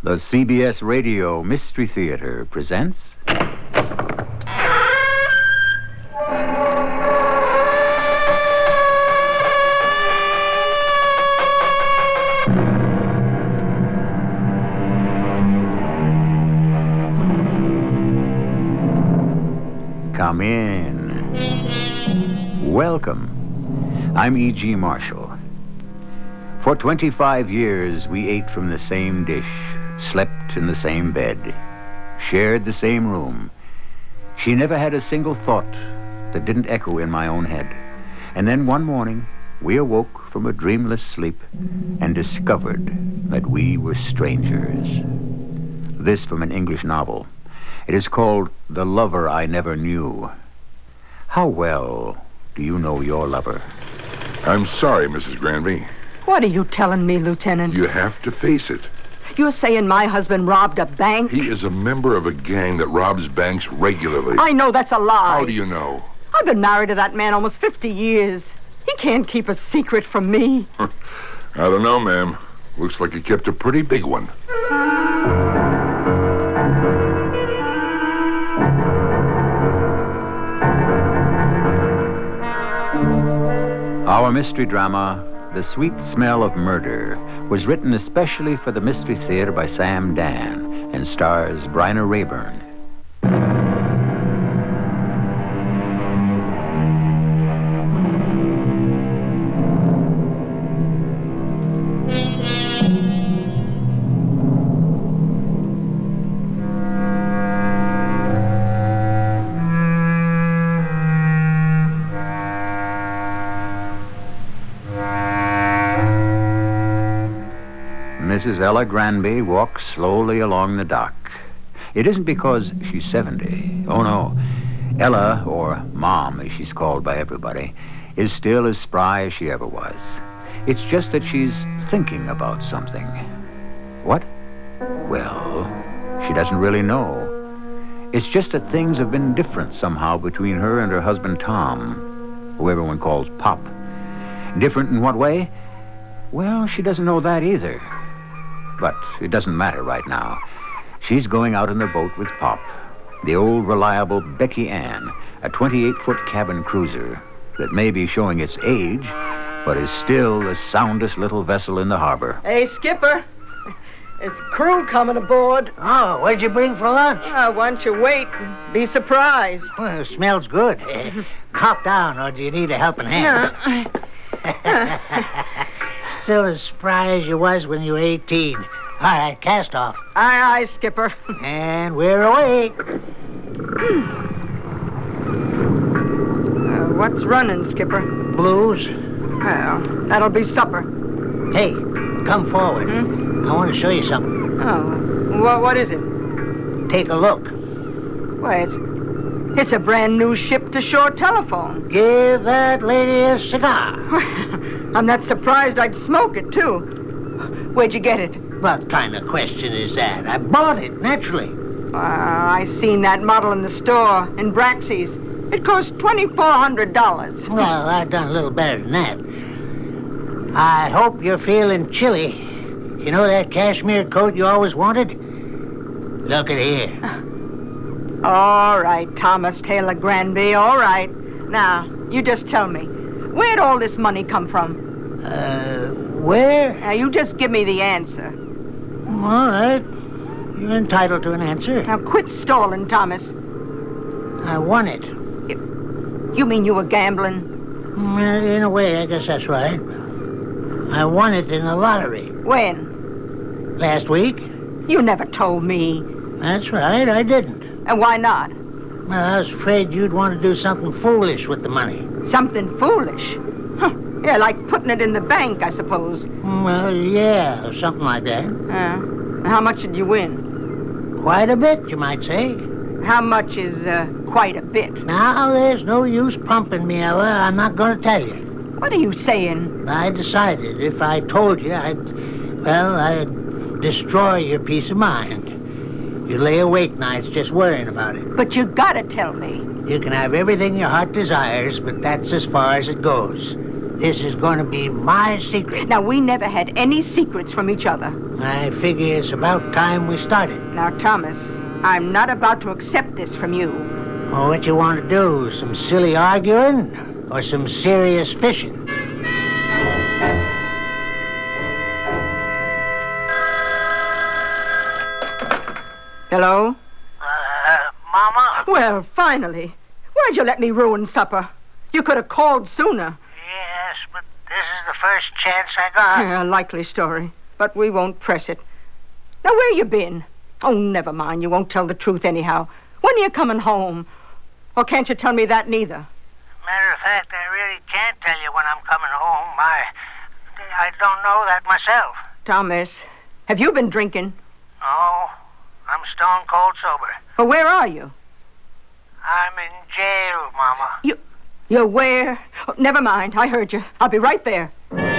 The CBS Radio Mystery Theater presents... Come in. Welcome. I'm E.G. Marshall. For 25 years, we ate from the same dish, slept in the same bed, shared the same room. She never had a single thought that didn't echo in my own head. And then one morning, we awoke from a dreamless sleep and discovered that we were strangers. This from an English novel. It is called The Lover I Never Knew. How well do you know your lover? I'm sorry, Mrs. Granby. What are you telling me, Lieutenant? You have to face it. You're saying my husband robbed a bank? He is a member of a gang that robs banks regularly. I know that's a lie. How do you know? I've been married to that man almost 50 years. He can't keep a secret from me. I don't know, ma'am. Looks like he kept a pretty big one. Our mystery drama, The Sweet Smell of Murder, was written especially for the Mystery Theater by Sam Dan and stars Bryna Rayburn. Mrs. Ella Granby walks slowly along the dock. It isn't because she's 70. Oh, no. Ella, or Mom, as she's called by everybody, is still as spry as she ever was. It's just that she's thinking about something. What? Well, she doesn't really know. It's just that things have been different somehow between her and her husband, Tom, who everyone calls Pop. Different in what way? Well, she doesn't know that either. But it doesn't matter right now. She's going out in the boat with Pop, the old reliable Becky Ann, a 28-foot cabin cruiser that may be showing its age, but is still the soundest little vessel in the harbor. Hey, Skipper. There's crew coming aboard. Oh, what'd you bring for lunch? Why don't you wait and be surprised? Well, it smells good. Hop down, or do you need a helping hand? Still as spry as you was when you were 18. All right, cast off. Aye, aye, Skipper. And we're away. What's running, Skipper? Blues. Well, that'll be supper. Hey, come forward. I want to show you something. Oh, what is it? Take a look. Why, it's a brand new ship-to-shore telephone. Give that lady a cigar. I'm not surprised I'd smoke it, too. Where'd you get it? What kind of question is that? I bought it, naturally. I seen that model in the store, in Braxy's. It cost $2,400. Well, I've done a little better than that. I hope you're feeling chilly. You know that cashmere coat you always wanted? Look at here. All right, Thomas Taylor Granby, all right. Now, you just tell me, where'd all this money come from? Where? Now, you just give me the answer. All right. You're entitled to an answer. Now, quit stalling, Thomas. I won it. You mean you were gambling? In a way, I guess that's right. I won it in the lottery. When? Last week. You never told me. That's right, I didn't. And why not? Well, I was afraid you'd want to do something foolish with the money. Something foolish? Huh. Yeah, like putting it in the bank, I suppose. Well, yeah, or something like that. How much did you win? Quite a bit, you might say. How much is quite a bit? Now, there's no use pumping me, Ella. I'm not going to tell you. What are you saying? I decided if I told you, I'd destroy your peace of mind. You lay awake nights just worrying about it. But you gotta tell me. You can have everything your heart desires, but that's as far as it goes. This is going to be my secret. Now, we never had any secrets from each other. I figure it's about time we started. Now, Thomas, I'm not about to accept this from you. Well, what you want to do? Some silly arguing or some serious fishing? Hello? Mama? Well, finally. Why'd you let me ruin supper? You could have called sooner. Yes, but this is the first chance I got. Yeah, likely story. But we won't press it. Now, where you been? Oh, never mind. You won't tell the truth anyhow. When are you coming home? Or can't you tell me that neither? Matter of fact, I really can't tell you when I'm coming home. I don't know that myself. Thomas, have you been drinking? No, I'm stone cold sober. Or where are you? I'm in jail, Mama. You're where? Oh, never mind. I heard you. I'll be right there.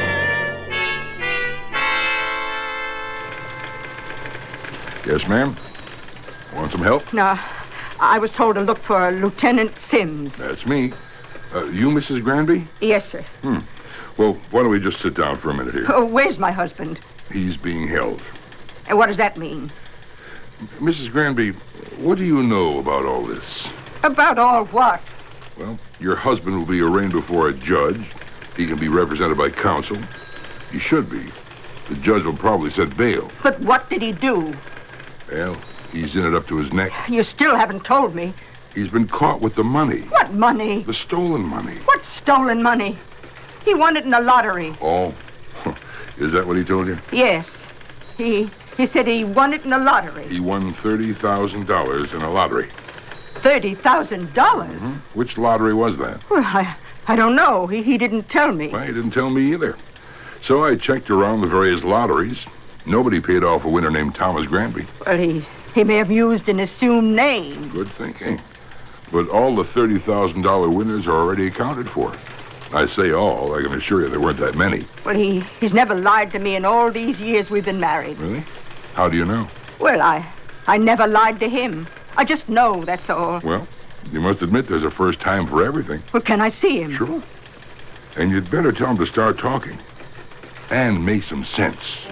Yes, ma'am? Want some help? No, I was told to look for Lieutenant Sims. That's me. You, Mrs. Granby? Yes, sir. Well, why don't we just sit down for a minute here? Oh, where's my husband? He's being held. And what does that mean? Mrs. Granby, what do you know about all this? About all what? Well, your husband will be arraigned before a judge. He can be represented by counsel. He should be. The judge will probably set bail. But what did he do? Well, he's in it up to his neck. You still haven't told me. He's been caught with the money. What money? The stolen money. What stolen money? He won it in the lottery. Oh, is that what he told you? Yes. He said he won it in the lottery. He won $30,000 in a lottery. $30,000? Which lottery was that? Well, I don't know. He didn't tell me. Well, he didn't tell me either. So I checked around the various lotteries. Nobody paid off a winner named Thomas Granby. Well, he may have used an assumed name. Good thinking. But all the $30,000 winners are already accounted for. I say all. I can assure you there weren't that many. Well, he's never lied to me in all these years we've been married. Really? How do you know? Well, I never lied to him. I just know, that's all. Well, you must admit there's a first time for everything. Well, can I see him? Sure. And you'd better tell him to start talking. And make some sense.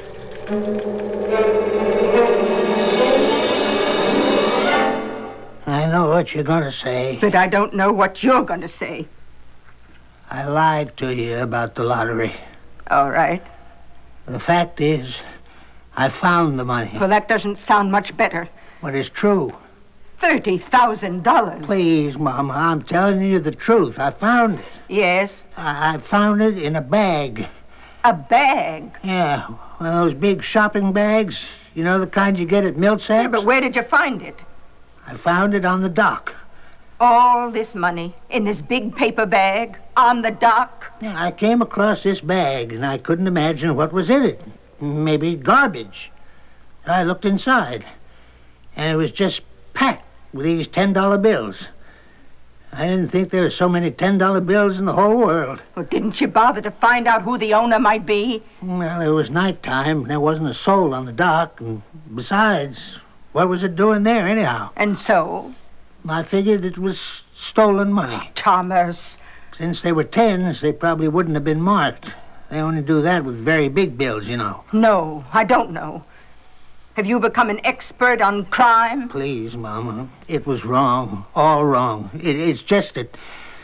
I know what you're going to say. But I don't know what you're going to say. I lied to you about the lottery. All right. The fact is, I found the money. Well, that doesn't sound much better. What is true? $30,000. Please, Mama, I'm telling you the truth. I found it. Yes? I found it in a bag. A bag? Yeah, one of those big shopping bags. You know, the kind you get at Milt's. Yeah, but where did you find it? I found it on the dock. All this money in this big paper bag on the dock? Yeah, I came across this bag, and I couldn't imagine what was in it. Maybe garbage. I looked inside, and it was just packed with these $10 bills. I didn't think there were so many $10 bills in the whole world. Well, didn't you bother to find out who the owner might be? Well, it was nighttime. There wasn't a soul on the dock, and besides, what was it doing there anyhow? And so? I figured it was stolen money. Thomas. Since they were tens, they probably wouldn't have been marked. They only do that with very big bills, you know. No, I don't know. Have you become an expert on crime? Please, Mama. It was wrong. All wrong. It's just that...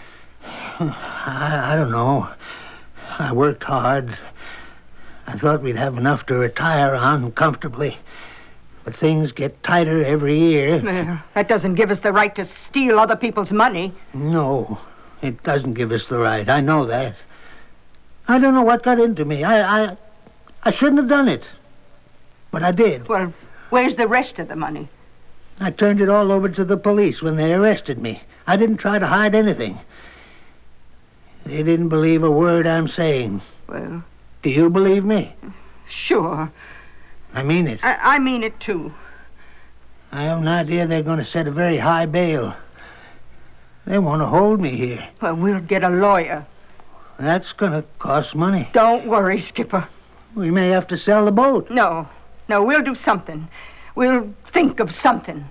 I don't know. I worked hard. I thought we'd have enough to retire on comfortably. But things get tighter every year. Well, that doesn't give us the right to steal other people's money. No, it doesn't give us the right. I know that. I don't know what got into me. I shouldn't have done it. But I did. Well, where's the rest of the money? I turned it all over to the police when they arrested me. I didn't try to hide anything. They didn't believe a word I'm saying. Well... Do you believe me? Sure. I mean it. I mean it, too. I have an idea they're going to set a very high bail. They want to hold me here. Well, we'll get a lawyer. That's going to cost money. Don't worry, Skipper. We may have to sell the boat. No, we'll do something. We'll think of something.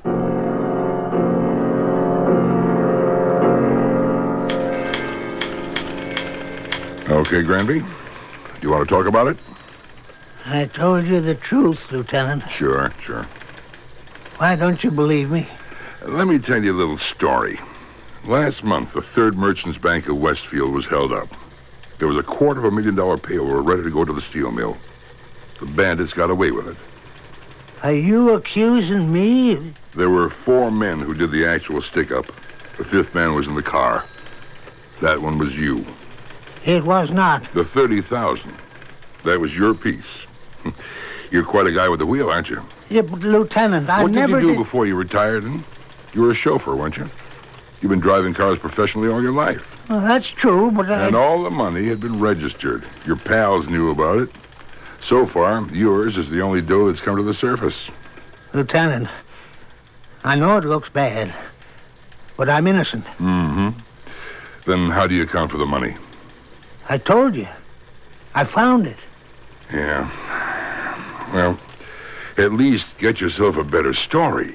Okay, Granby. You want to talk about it? I told you the truth, Lieutenant. Sure. Why don't you believe me? Let me tell you a little story. Last month, the Third Merchants Bank of Westfield was held up. There was a $250,000 payroll ready to go to the steel mill. The bandits got away with it. Are you accusing me? There were 4 men who did the actual stick-up. The 5th man was in the car. That one was you. It was not. The 30,000. That was your piece. You're quite a guy with the wheel, aren't you? Yeah, but Lieutenant, I What did never you do before you retired? You were a chauffeur, weren't you? You've been driving cars professionally all your life. Well, that's true, but And all the money had been registered. Your pals knew about it. So far, yours is the only dough that's come to the surface. Lieutenant, I know it looks bad, but I'm innocent. Mm-hmm. Then how do you account for the money? I told you. I found it. Yeah. Well, at least get yourself a better story.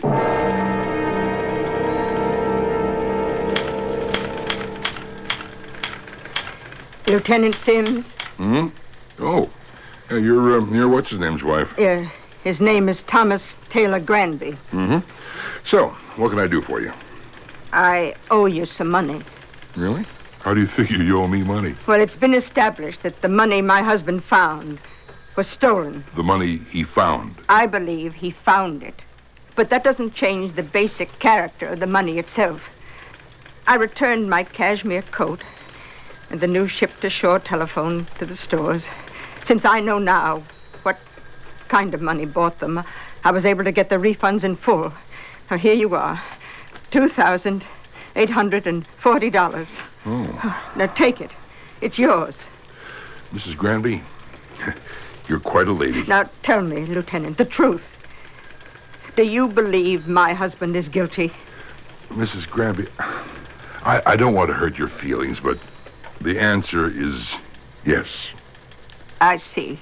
Lieutenant Sims? Hmm? Oh. You're what's-his-name's wife. Yeah, his name is Thomas Taylor Granby. Mm-hmm. So, what can I do for you? I owe you some money. Really? How do you figure you owe me money? Well, it's been established that the money my husband found was stolen. The money he found. I believe he found it. But that doesn't change the basic character of the money itself. I returned my cashmere coat and the new ship-to-shore telephone to the stores. Since I know now what kind of money bought them, I was able to get the refunds in full. Now, here you are, $2,840. Oh. Now, take it. It's yours. Mrs. Granby, you're quite a lady. Now, tell me, Lieutenant, the truth. Do you believe my husband is guilty? Mrs. Granby, I don't want to hurt your feelings, but the answer is yes. I see.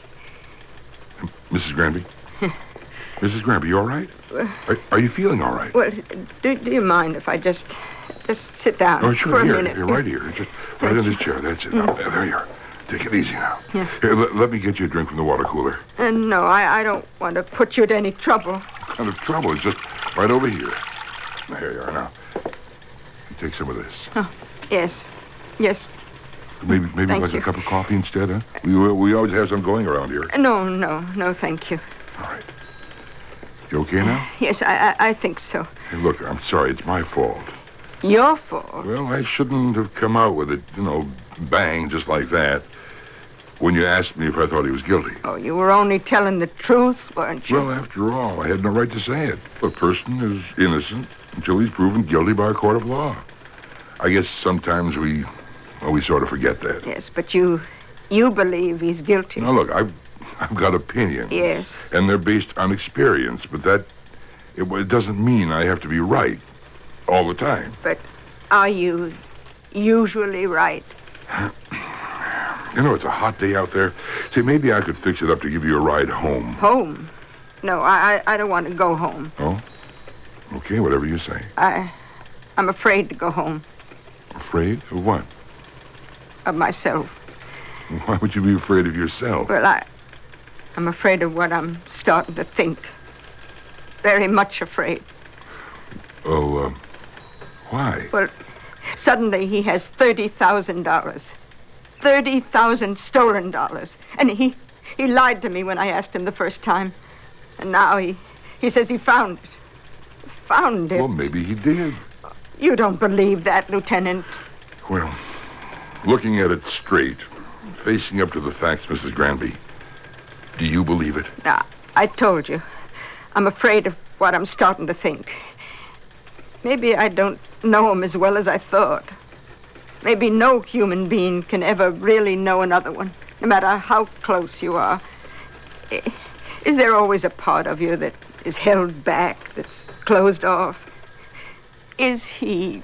Mrs. Granby? Mrs. Granby, you all right? Are you feeling all right? Well, do you mind if I just sit down Oh, sure. for a Here, minute? You're right here. Just right in this chair. That's it. Now, there you are. Take it easy now. Yeah. Here, let me get you a drink from the water cooler. No, I don't want to put you to any trouble. What kind of trouble? It's just right over here. Now, here you are now. You take some of this. Oh, yes. Yes. Maybe Thank like you. a cup of coffee instead, huh? We always have some going around here. No, thank you. All right. You okay now? Yes, I think so. Hey, look, I'm sorry. It's my fault. Your fault? Well, I shouldn't have come out with it, bang, just like that, when you asked me if I thought he was guilty. Oh, you were only telling the truth, weren't you? Well, after all, I had no right to say it. A person is innocent until he's proven guilty by a court of law. I guess sometimes we sort of forget that. Yes, but you believe he's guilty. Now, look, I've got opinions. Yes. And they're based on experience, but it doesn't mean I have to be right all the time. But are you usually right? It's a hot day out there. Say, maybe I could fix it up to give you a ride home. Home? No, I don't want to go home. Oh? Okay, whatever you say. I'm afraid to go home. Afraid of what? Of myself. Why would you be afraid of yourself? Well, I'm afraid of what I'm starting to think. Very much afraid. Oh, why? Well, suddenly he has $30,000. 30,000 stolen dollars. And he lied to me when I asked him the first time. And now he says he found it. Found it. Well, maybe he did. You don't believe that, Lieutenant. Well, looking at it straight, facing up to the facts, Mrs. Granby, do you believe it? Now, I told you. I'm afraid of what I'm starting to think. Maybe I don't know him as well as I thought. Maybe no human being can ever really know another one, no matter how close you are. Is there always a part of you that is held back, that's closed off? Is he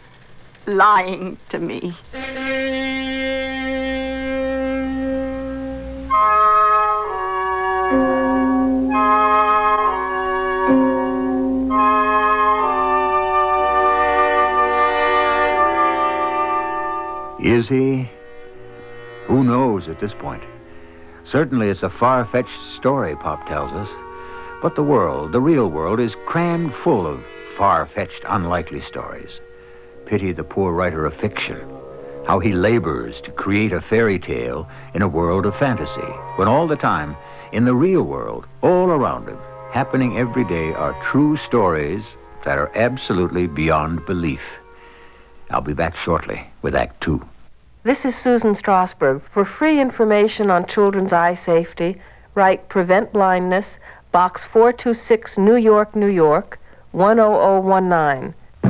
lying to me? Is he? Who knows at this point? Certainly it's a far-fetched story, Pop tells us. But the world, the real world, is crammed full of far-fetched, unlikely stories. Pity the poor writer of fiction. How he labors to create a fairy tale in a world of fantasy, when all the time, in the real world, all around him, happening every day, are true stories that are absolutely beyond belief. I'll be back shortly with Act Two. This is Susan Strasberg. For free information on children's eye safety, write Prevent Blindness, Box 426, New York, New York, 10019.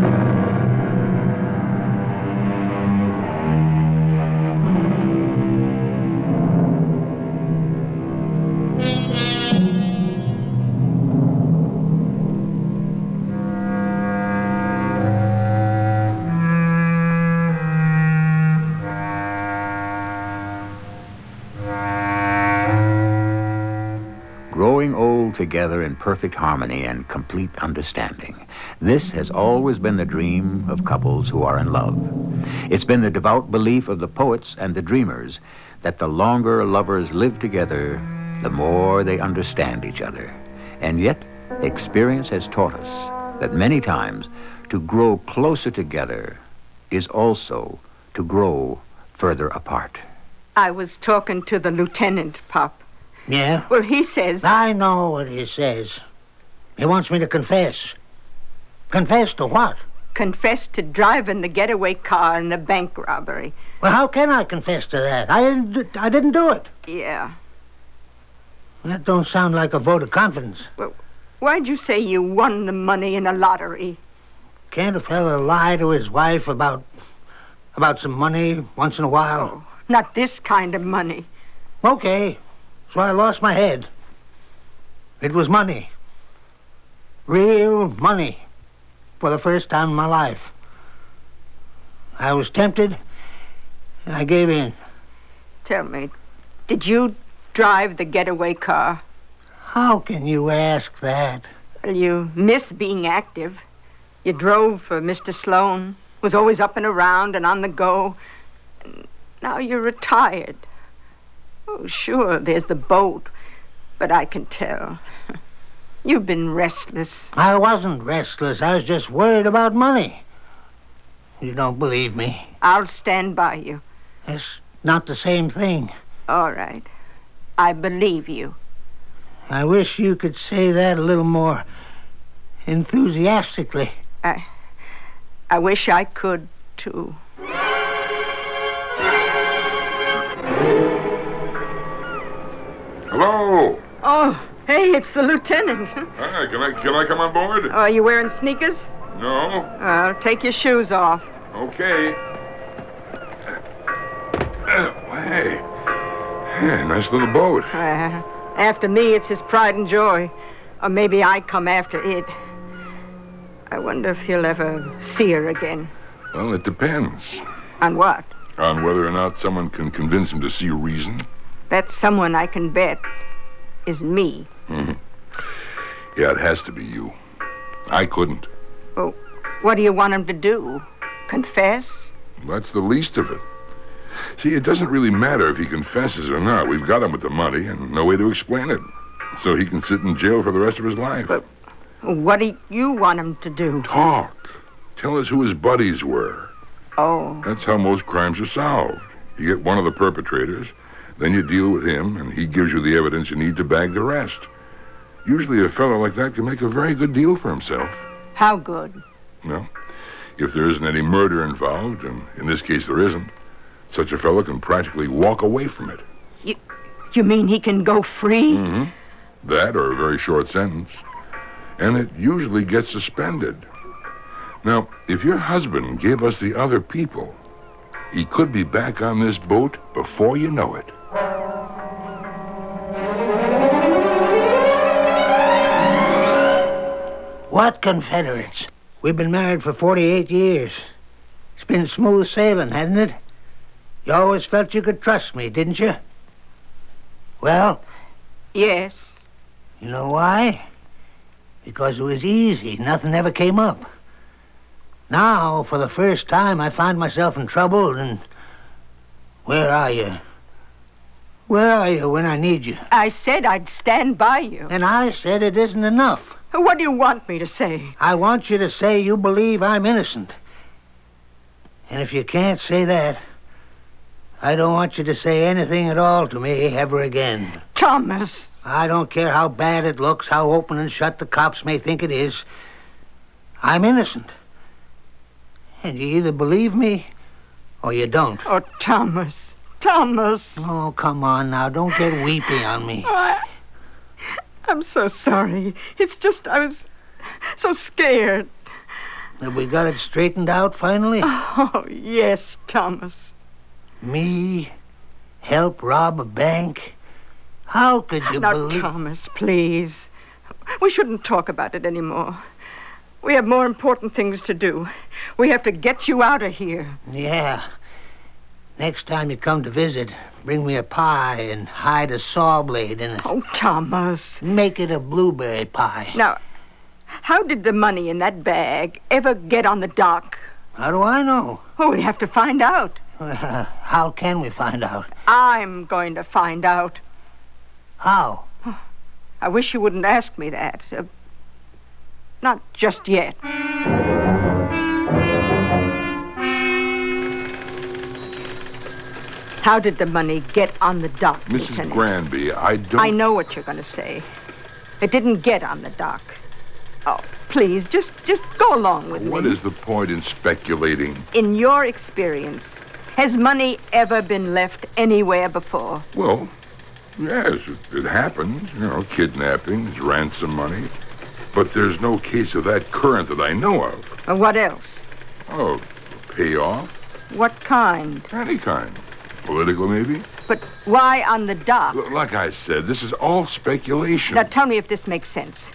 Growing old together in perfect harmony and complete understanding. This has always been the dream of couples who are in love. It's been the devout belief of the poets and the dreamers that the longer lovers live together, the more they understand each other. And yet, experience has taught us that many times to grow closer together is also to grow further apart. I was talking to the lieutenant, Pop. Yeah? Well, he says... I know what he says. He wants me to confess. Confess to what? Confess to driving the getaway car in the bank robbery. Well, how can I confess to that? I didn't do it. Yeah. That don't sound like a vote of confidence. Well, why'd you say you won the money in a lottery? Can't a fella lie to his wife about some money once in a while? Oh, not this kind of money. Okay. So I lost my head. It was money. Real money. For the first time in my life. I was tempted, and I gave in. Tell me, did you drive the getaway car? How can you ask that? Well, you miss being active. You drove for Mr. Sloan, was always up and around and on the go. And now you're retired. Oh, sure, there's the boat, but I can tell. You've been restless. I wasn't restless. I was just worried about money. You don't believe me. I'll stand by you. It's not the same thing. All right. I believe you. I wish you could say that a little more enthusiastically. I wish I could, too. Hello. Oh, hey, it's the lieutenant. Hi, can I come on board? Are you wearing sneakers? No. Well, take your shoes off. Okay. Hey. Yeah, nice little boat. After me, it's his pride and joy. Or maybe I come after it. I wonder if he'll ever see her again. Well, it depends. On what? On whether or not someone can convince him to see reason. That someone I can bet is me. Mm-hmm. Yeah, it has to be you. I couldn't. Well, what do you want him to do? Confess? That's the least of it. See, it doesn't really matter if he confesses or not. We've got him with the money and no way to explain it. So he can sit in jail for the rest of his life. But what do you want him to do? Talk. Tell us who his buddies were. Oh. That's how most crimes are solved. You get one of the perpetrators, then you deal with him, and he gives you the evidence you need to bag the rest. Usually a fellow like that can make a very good deal for himself. How good? Well, if there isn't any murder involved, and in this case there isn't, such a fellow can practically walk away from it. You mean he can go free? Mm-hmm. That or a very short sentence. And it usually gets suspended. Now, if your husband gave us the other people, he could be back on this boat before you know it. What Confederates? We've been married for 48 years. It's been smooth sailing, hasn't it? You always felt you could trust me, didn't you? Well? Yes. You know why? Because it was easy. Nothing ever came up. Now, for the first time, I find myself in trouble, and... Where are you? Where are you when I need you? I said I'd stand by you. And I said it isn't enough. What do you want me to say? I want you to say you believe I'm innocent. And if you can't say that, I don't want you to say anything at all to me ever again. Thomas. I don't care how bad it looks, how open and shut the cops may think it is. I'm innocent. And you either believe me or you don't. Oh, Thomas. Thomas. Oh, come on now. Don't get weepy on me. I'm so sorry. It's just I was so scared. Have we got it straightened out finally? Oh, yes, Thomas. Me? Help rob a bank? How could you Now, believe... Thomas, please. We shouldn't talk about it anymore. We have more important things to do. We have to get you out of here. Yeah. Next time you come to visit, bring me a pie and hide a saw blade in it. Oh, Thomas. Make it a blueberry pie. Now, how did the money in that bag ever get on the dock? How do I know? Oh, we have to find out. How can we find out? I'm going to find out. How? I wish you wouldn't ask me that. Not just yet. How did the money get on the dock, Mrs. Lieutenant? Granby, I don't... I know what you're going to say. It didn't get on the dock. Oh, please, just go along with me. What is the point in speculating? In your experience, has money ever been left anywhere before? Well, yes, it happens. You know, kidnappings, ransom money. But there's no case of that current that I know of. Or what else? Oh, payoff? What kind? Any kind. Political, maybe? But why on the dock? Like I said, this is all speculation. Now tell me if this makes sense.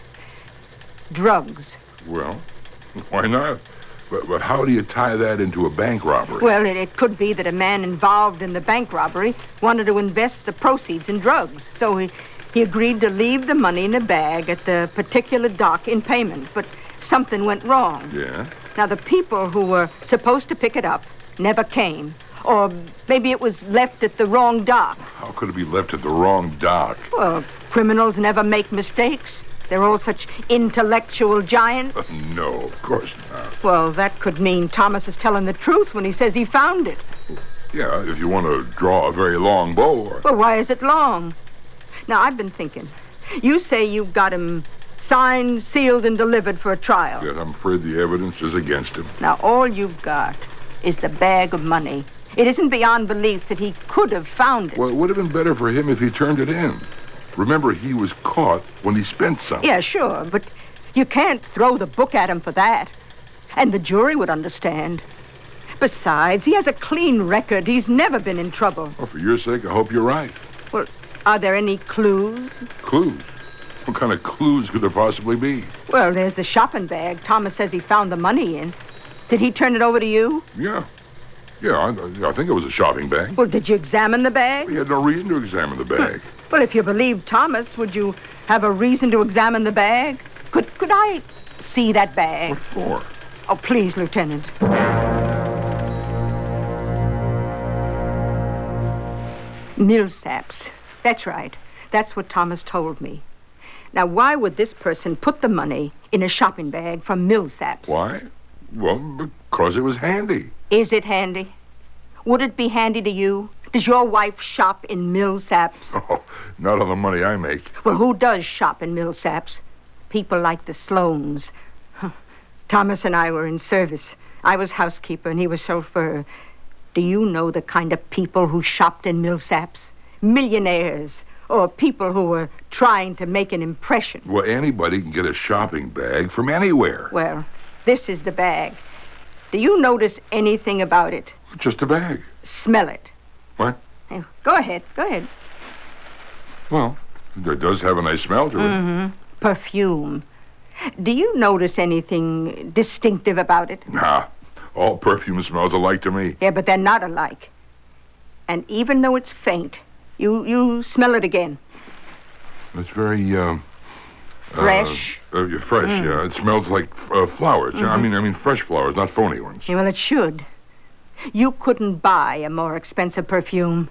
Drugs. Well, why not? But how do you tie that into a bank robbery? Well, it could be that a man involved in the bank robbery wanted to invest the proceeds in drugs. So he agreed to leave the money in a bag at the particular dock in payment. But something went wrong. Yeah? Now, the people who were supposed to pick it up never came. Or maybe it was left at the wrong dock. How could it be left at the wrong dock? Well, criminals never make mistakes. They're all such intellectual giants. No, of course not. Well, that could mean Thomas is telling the truth when he says he found it. Yeah, if you want to draw a very long bow. Or... Well, why is it long? Now, I've been thinking. You say you got him signed, sealed, and delivered for a trial. Yes, I'm afraid the evidence is against him. Now, all you've got is the bag of money. It isn't beyond belief that he could have found it. Well, it would have been better for him if he turned it in. Remember, he was caught when he spent some. Yeah, sure, but you can't throw the book at him for that. And the jury would understand. Besides, he has a clean record. He's never been in trouble. Well, for your sake, I hope you're right. Well, are there any clues? Clues? What kind of clues could there possibly be? Well, there's the shopping bag Thomas says he found the money in. Did he turn it over to you? Yeah. Yeah, I think it was a shopping bag. Well, did you examine the bag? We had no reason to examine the bag. Well, if you believe Thomas, would you have a reason to examine the bag? Could I see that bag? What for? Oh, please, Lieutenant. Millsaps. That's right. That's what Thomas told me. Now, why would this person put the money in a shopping bag from Millsaps? Why? Well, because it was handy. Is it handy? Would it be handy to you? Does your wife shop in Millsaps? Oh, not on the money I make. Well, who does shop in Millsaps? People like the Sloanes. Thomas and I were in service. I was housekeeper and he was chauffeur. Do you know the kind of people who shopped in Millsaps? Millionaires, or people who were trying to make an impression. Well, anybody can get a shopping bag from anywhere. Well, this is the bag. Do you notice anything about it? Just a bag. Smell it. What? Go ahead. Well, it does have a nice smell to it. Mm-hmm. Perfume. Do you notice anything distinctive about it? Nah, all perfume smells alike to me. Yeah, but they're not alike. And even though it's faint, you smell it again. It's very, Fresh? Fresh, yeah. It smells like flowers. Mm-hmm. I mean fresh flowers, not phony ones. Yeah, well, it should. You couldn't buy a more expensive perfume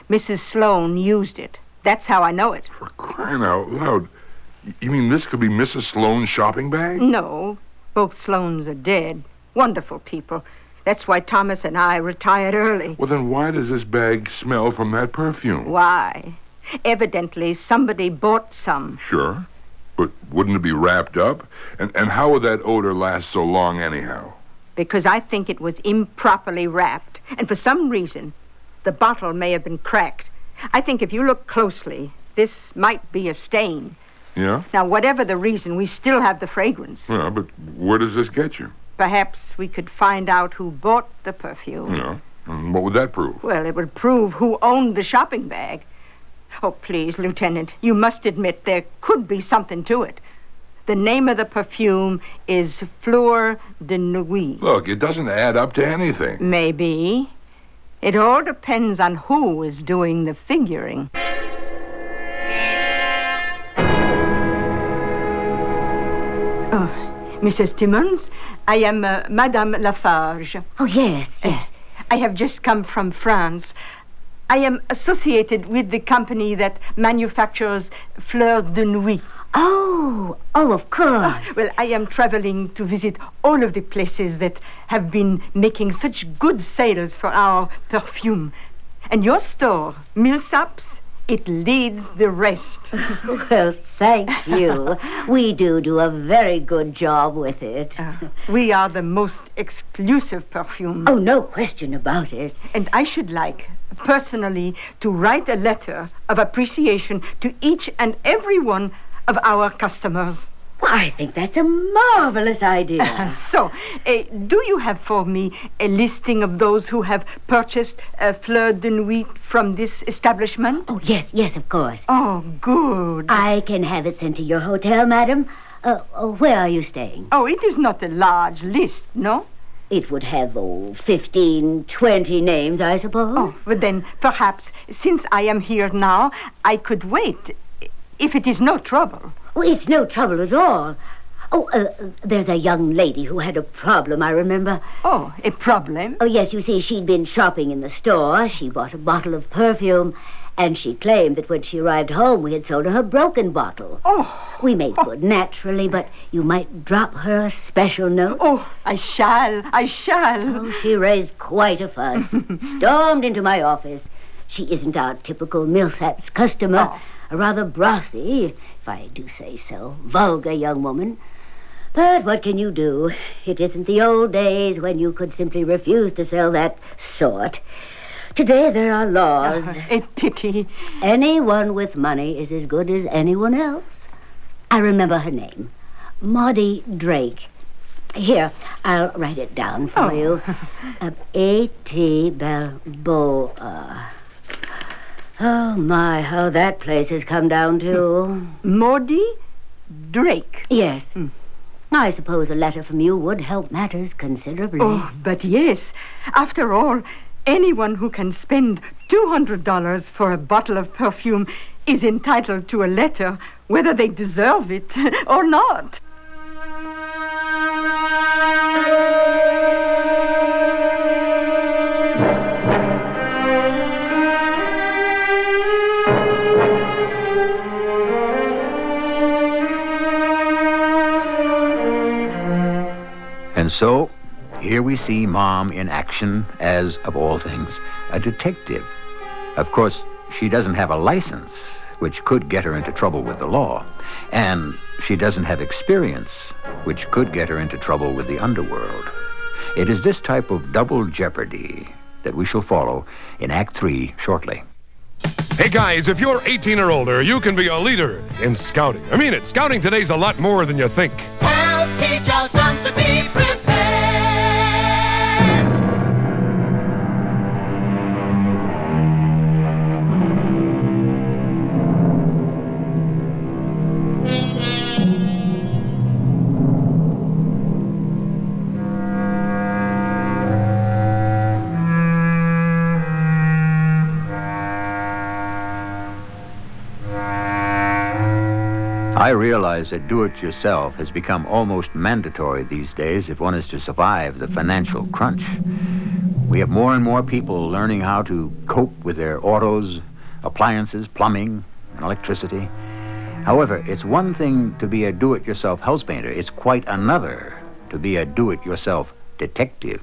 Mrs. Sloane used it. That's how I know it. For crying out loud. You mean this could be Mrs. Sloane's shopping bag? No, both Sloanes are dead. Wonderful people. That's why Thomas and I retired early. Well, then why does this bag smell from that perfume? Why? Evidently, somebody bought some. Sure. But wouldn't it be wrapped up? And how would that odor last so long anyhow? Because I think it was improperly wrapped. And for some reason, the bottle may have been cracked. I think if you look closely, this might be a stain. Yeah? Now, whatever the reason, we still have the fragrance. Yeah, but where does this get you? Perhaps we could find out who bought the perfume. Yeah. And what would that prove? Well, it would prove who owned the shopping bag. Oh, please, Lieutenant, you must admit there could be something to it. The name of the perfume is Fleur de Nuit. Look, it doesn't add up to anything. Maybe. It all depends on who is doing the figuring. Oh, Mrs. Timmons, I am Madame Lafarge. Oh, yes, yes. I have just come from France. I am associated with the company that manufactures Fleur de Nuit. Oh, of course. Well, I am traveling to visit all of the places that have been making such good sales for our perfume. And your store, Millsaps, it leads the rest. Well, thank you. We do a very good job with it. We are the most exclusive perfume. Oh, no question about it. And I should like, personally, to write a letter of appreciation to each and every one of our customers. Well, I think that's a marvelous idea. So, do you have for me a listing of those who have purchased Fleur de Nuit from this establishment? Oh, yes, of course. Oh, good. I can have it sent to your hotel, madam. Where are you staying? Oh, it is not a large list, no? It would have, 15, 20 names, I suppose. Oh, but then perhaps, since I am here now, I could wait, if it is no trouble. Oh, it's no trouble at all. There's a young lady who had a problem, I remember. Oh, a problem? Oh, yes, you see, she'd been shopping in the store. She bought a bottle of perfume, and she claimed that when she arrived home, we had sold her broken bottle. Oh. We made good, naturally, but you might drop her a special note. Oh, I shall. Oh, she raised quite a fuss. Stormed into my office. She isn't our typical Millsaps customer. Oh. A rather brassy, if I do say so, vulgar young woman. But what can you do? It isn't the old days when you could simply refuse to sell that sort. Today there are laws. A pity. Anyone with money is as good as anyone else. I remember her name. Maudie Drake. Here, I'll write it down for you. A.T. Balboa. Oh, my, how that place has come down to. Maudie Drake. Yes. I suppose a letter from you would help matters considerably. Oh, but yes. After all, anyone who can spend $200 for a bottle of perfume is entitled to a letter, whether they deserve it or not. And so, here we see Mom in action as, of all things, a detective. Of course, she doesn't have a license, which could get her into trouble with the law. And she doesn't have experience, which could get her into trouble with the underworld. It is this type of double jeopardy that we shall follow in Act 3 shortly. Hey guys, if you're 18 or older, you can be a leader in scouting. I mean it, scouting today's a lot more than you think. Help teach our sons to be prepared. I realize that do-it-yourself has become almost mandatory these days if one is to survive the financial crunch. We have more and more people learning how to cope with their autos, appliances, plumbing, and electricity. However, it's one thing to be a do-it-yourself house painter. It's quite another to be a do-it-yourself detective.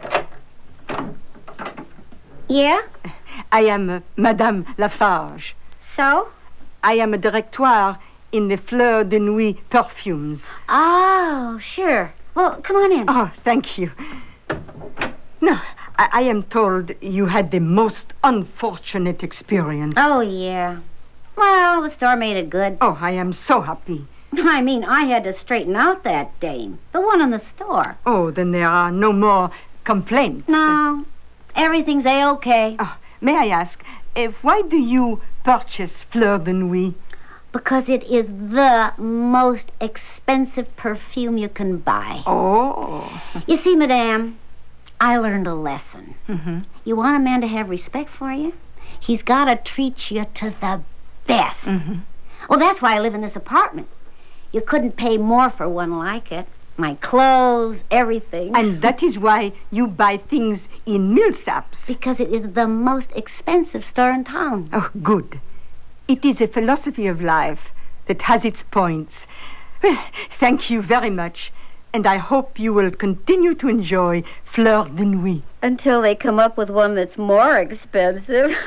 Yeah? I am Madame Lafarge. So? I am a directoire in the Fleur de Nuit perfumes. Oh, sure. Well, come on in. Oh, thank you. No, I am told you had the most unfortunate experience. Oh, yeah. Well, the store made it good. Oh, I am so happy. I mean, I had to straighten out that dame. The one in the store. Oh, then there are no more complaints. No. Everything's A-okay. Oh, may I ask, why do you purchase Fleur de Nuit? Because it is the most expensive perfume you can buy. Oh. You see, Madame, I learned a lesson. Mm-hmm. You want a man to have respect for you? He's got to treat you to the best. Mm-hmm. Well, that's why I live in this apartment. You couldn't pay more for one like it. My clothes, everything. And that is why you buy things in Millsaps. Because it is the most expensive store in town. Oh, good. It is a philosophy of life that has its points. Well, thank you very much. And I hope you will continue to enjoy Fleur de Nuit. Until they come up with one that's more expensive.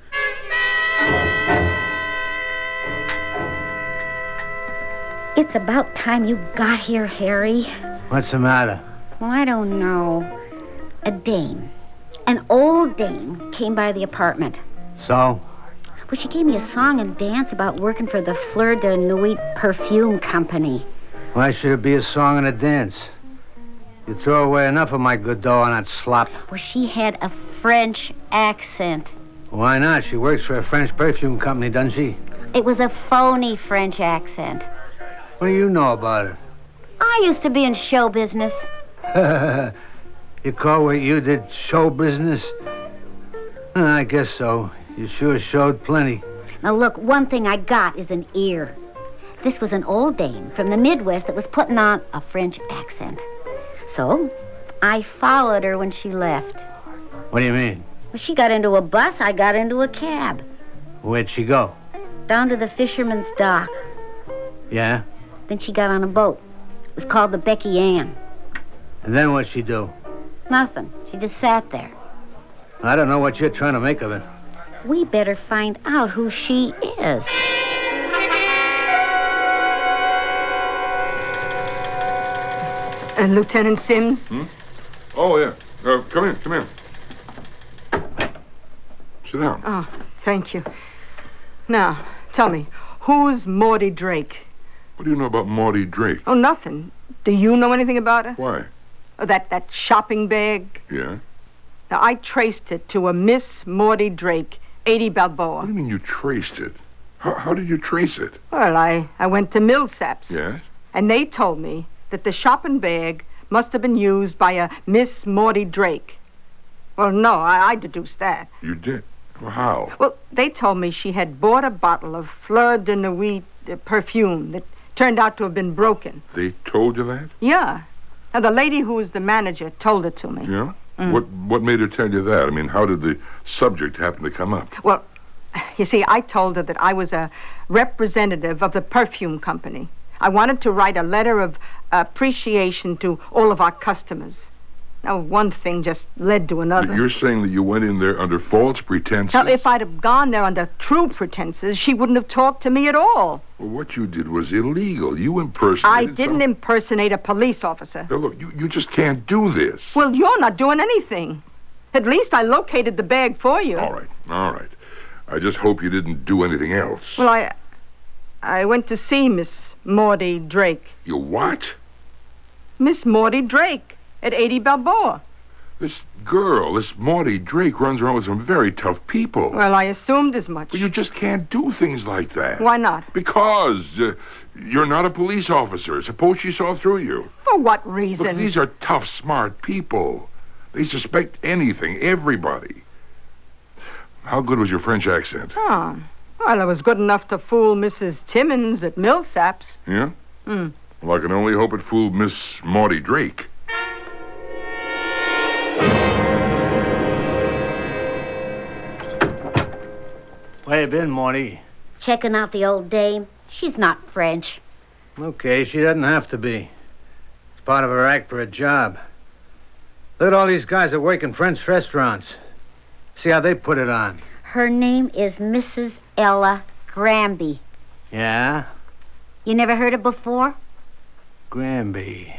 It's about time you got here, Harry. What's the matter? Well, I don't know. A dame, an old dame, came by the apartment. So? Well, she gave me a song and dance about working for the Fleur de Nuit perfume company. Why should it be a song and a dance? You throw away enough of my good dough on that slop. Well, she had a French accent. Why not? She works for a French perfume company, doesn't she? It was a phony French accent. What do you know about it? I used to be in show business. You call what you did show business? I guess so. You sure showed plenty. Now, look, one thing I got is an ear. This was an old dame from the Midwest that was putting on a French accent. So, I followed her when she left. What do you mean? Well, she got into a bus, I got into a cab. Where'd she go? Down to the fisherman's dock. Yeah? Then she got on a boat. It was called the Becky Ann. And then what'd she do? Nothing. She just sat there. I don't know what you're trying to make of it. We better find out who she is. Lieutenant Sims? Oh, yeah. Come in. Sit down. Oh, thank you. Now, tell me, who's Maudie Drake? What do you know about Maudie Drake? Oh, nothing. Do you know anything about her? Why? Oh, that shopping bag? Yeah? Now, I traced it to a Miss Maudie Drake, 80 What Balboa. do you mean you traced it? How did you trace it? Well, I went to Millsaps. Yes? And they told me that the shopping bag must have been used by a Miss Maudie Drake. Well, no, I deduced that. You did? Well, how? Well, they told me she had bought a bottle of Fleur de Nuit perfume that turned out to have been broken. They told you that? Yeah. Now, the lady who was the manager told it to me. Yeah? What made her tell you that? I mean, how did the subject happen to come up? Well, you see, I told her that I was a representative of the perfume company. I wanted to write a letter of appreciation to all of our customers. Now, one thing just led to another. You're saying that you went in there under false pretenses? Now, if I'd have gone there under true pretenses, she wouldn't have talked to me at all. Well, what you did was illegal. You impersonated I didn't impersonate a police officer. Now, look, you just can't do this. Well, you're not doing anything. At least I located the bag for you. All right. I just hope you didn't do anything else. Well, I went to see Miss Maudie Drake. You what? Miss Maudie Drake at 80 Balboa. This girl, this Maudie Drake, runs around with some very tough people. Well, I assumed as much. But you just can't do things like that. Why not? Because you're not a police officer. Suppose she saw through you. For what reason? Look, these are tough, smart people. They suspect anything, everybody. How good was your French accent? Oh, well, it was good enough to fool Mrs. Timmons at Millsaps. Yeah? Well, I can only hope it fooled Miss Maudie Drake. Where you been, Morty? Checking out the old dame. She's not French. Okay, she doesn't have to be. It's part of her act for a job. Look at all these guys that work in French restaurants. See how they put it on. Her name is Mrs. Ella Granby. Yeah? You never heard it before? Granby.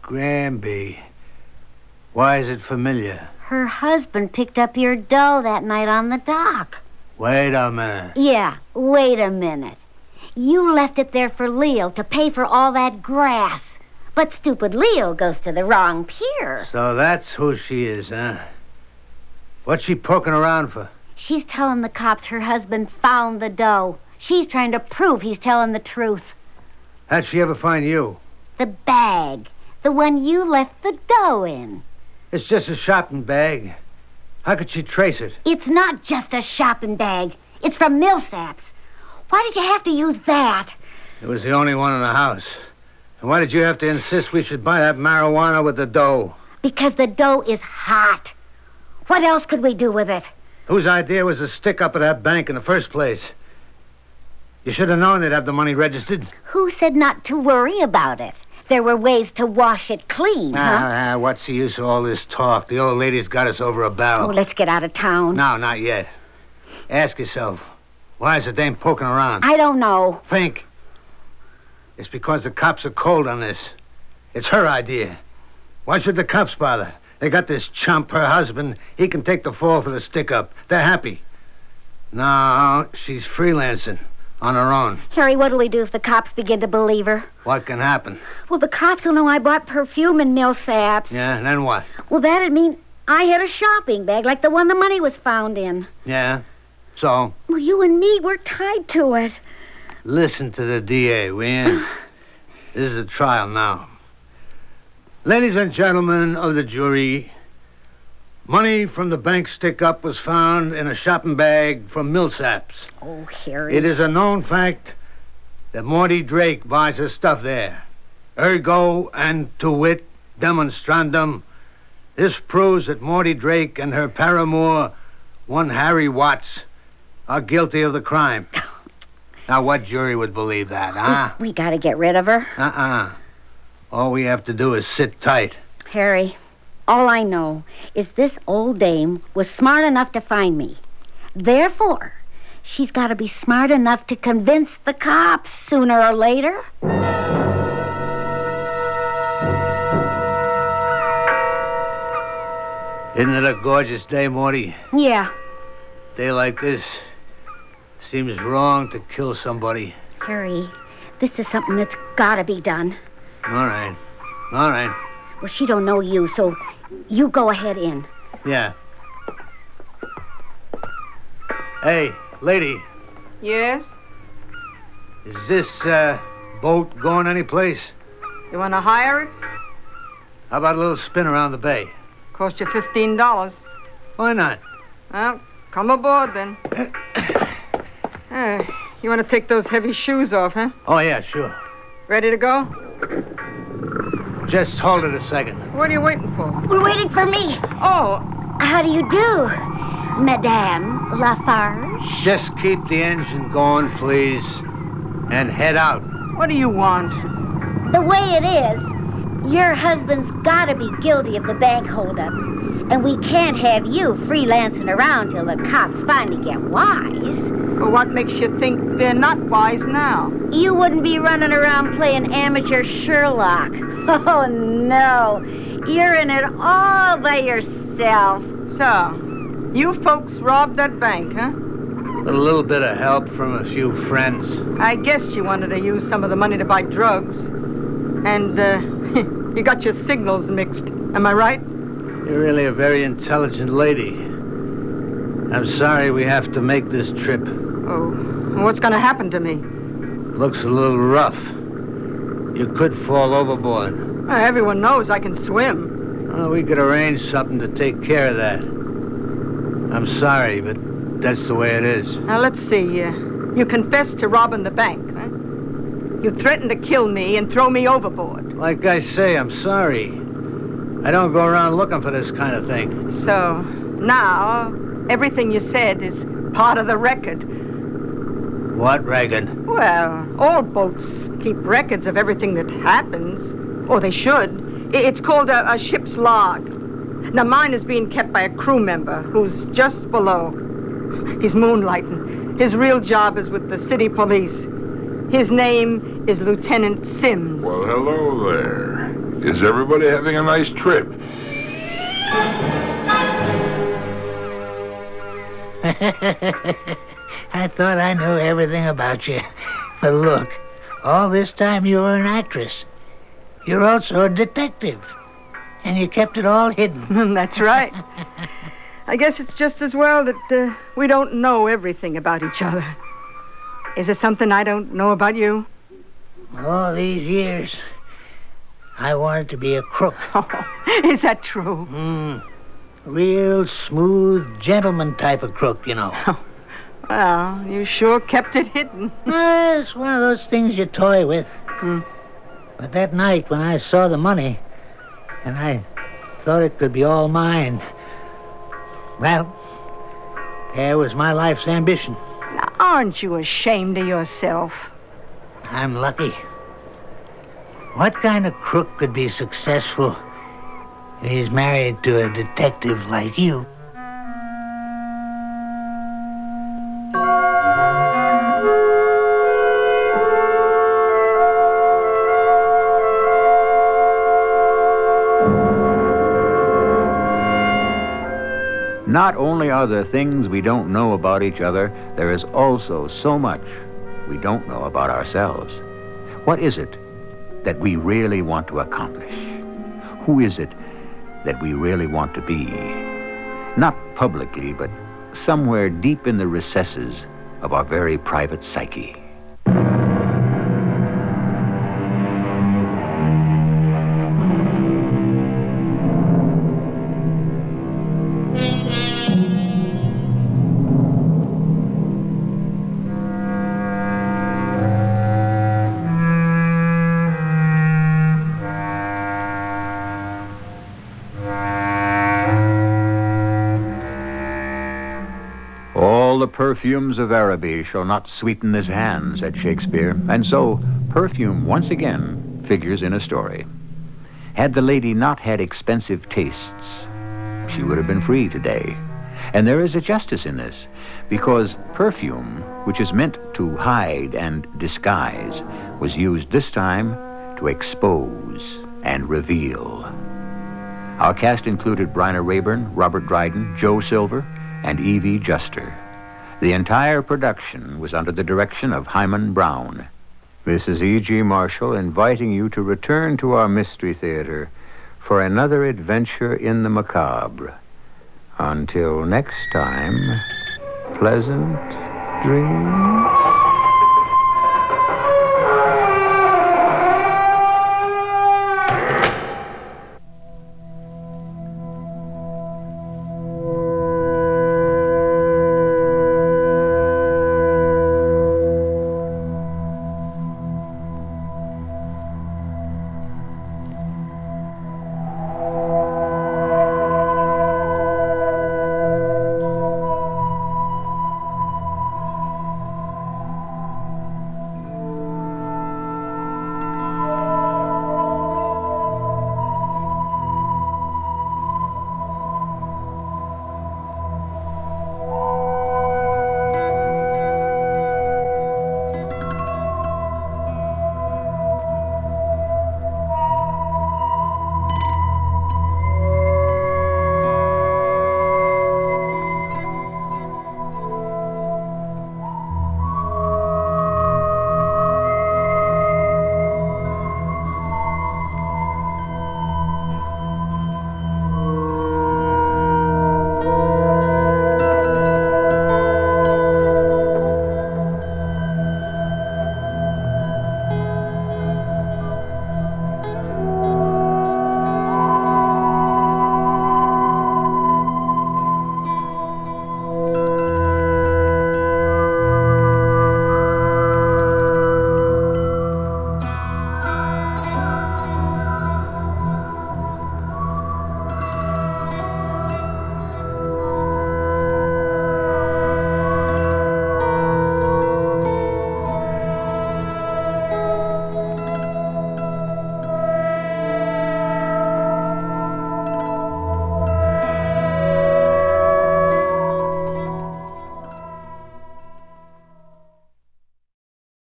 Why is it familiar? Her husband picked up your dough that night on the dock. Wait a minute. Yeah, wait a minute. You left it there for Leo to pay for all that grass. But stupid Leo goes to the wrong pier. So that's who she is, huh? What's she poking around for? She's telling the cops her husband found the dough. She's trying to prove he's telling the truth. How'd she ever find you? The bag. The one you left the dough in. It's just a shopping bag. How could she trace it? It's not just a shopping bag. It's from Millsaps. Why did you have to use that? It was the only one in the house. And why did you have to insist we should buy that marijuana with the dough? Because the dough is hot. What else could we do with it? Whose idea was to stick up at that bank in the first place? You should have known they'd have the money registered. Who said not to worry about it? There were ways to wash it clean, huh? What's the use of all this talk? The old lady's got us over a barrel. Oh, let's get out of town. No, not yet. Ask yourself, why is the dame poking around? I don't know. Think. It's because the cops are cold on this. It's her idea. Why should the cops bother? They got this chump, her husband. He can take the fall for the stick-up. They're happy. No, she's freelancing on her own. Harry, what'll we do if the cops begin to believe her? What can happen? Well, the cops will know I bought perfume in Millsaps. Yeah, and then what? Well, that'd mean I had a shopping bag like the one the money was found in. Yeah, so? Well, you and me, we're tied to it. Listen to the DA, will you? This is a trial now. Ladies and gentlemen of the jury, money from the bank stick-up was found in a shopping bag from Millsaps. Oh, Harry. It is a known fact that Morty Drake buys her stuff there. Ergo and to wit demonstrandum, this proves that Morty Drake and her paramour, one Harry Watts, are guilty of the crime. Now, what jury would believe that, huh? We gotta get rid of her. All we have to do is sit tight. Harry, all I know is this old dame was smart enough to find me. Therefore, she's got to be smart enough to convince the cops sooner or later. Isn't it a gorgeous day, Morty? Yeah. Day like this, seems wrong to kill somebody. Harry, this is something that's got to be done. All right. Well, she don't know you, so you go ahead in. Yeah. Hey, lady. Yes? Is this, boat going anyplace? You want to hire it? How about a little spin around the bay? Cost you $15. Why not? Well, come aboard then. You want to take those heavy shoes off, huh? Oh, yeah, sure. Ready to go? Just hold it a second. What are you waiting for? We're waiting for me. Oh. How do you do, Madame Lafarge? Just keep the engine going, please, and head out. What do you want? The way it is, your husband's got to be guilty of the bank holdup. And we can't have you freelancing around till the cops finally get wise. Well, what makes you think they're not wise now? You wouldn't be running around playing amateur Sherlock. Oh, no. You're in it all by yourself. So, you folks robbed that bank, huh? With a little bit of help from a few friends. I guess you wanted to use some of the money to buy drugs. And, you got your signals mixed. Am I right? You're really a very intelligent lady. I'm sorry we have to make this trip. Oh, what's going to happen to me? Looks a little rough. You could fall overboard. Everyone knows I can swim. Oh, we could arrange something to take care of that. I'm sorry, but that's the way it is. Now, let's see. You confessed to robbing the bank, huh? You threatened to kill me and throw me overboard. Like I say, I'm sorry. I don't go around looking for this kind of thing. So, now, everything you said is part of the record. What record? Well, all boats keep records of everything that happens. Or they should. It's called a ship's log. Now, mine is being kept by a crew member who's just below. He's moonlighting. His real job is with the city police. His name is Lieutenant Sims. Well, hello there. Is everybody having a nice trip? I thought I knew everything about you. But look, all this time you were an actress. You're also a detective. And you kept it all hidden. That's right. I guess it's just as well that we don't know everything about each other. Is there something I don't know about you? All these years, I wanted to be a crook. Oh, is that true? Real smooth, gentleman type of crook, you know. Well, you sure kept it hidden. It's one of those things you toy with. But that night when I saw the money, and I thought it could be all mine, well, there was my life's ambition. Now, aren't you ashamed of yourself? I'm lucky. What kind of crook could be successful if he's married to a detective like you? Not only are there things we don't know about each other, there is also so much we don't know about ourselves. What is it that we really want to accomplish? Who is it that we really want to be? Not publicly, but somewhere deep in the recesses of our very private psyche. All the perfumes of Araby shall not sweeten this hand, said Shakespeare. And so, perfume once again figures in a story. Had the lady not had expensive tastes, she would have been free today. And there is a justice in this, because perfume, which is meant to hide and disguise, was used this time to expose and reveal. Our cast included Bryna Rayburn, Robert Dryden, Joe Silver, and Evie Juster. The entire production was under the direction of Hyman Brown. This is E.G. Marshall inviting you to return to our Mystery Theater for another adventure in the macabre. Until next time, pleasant dreams.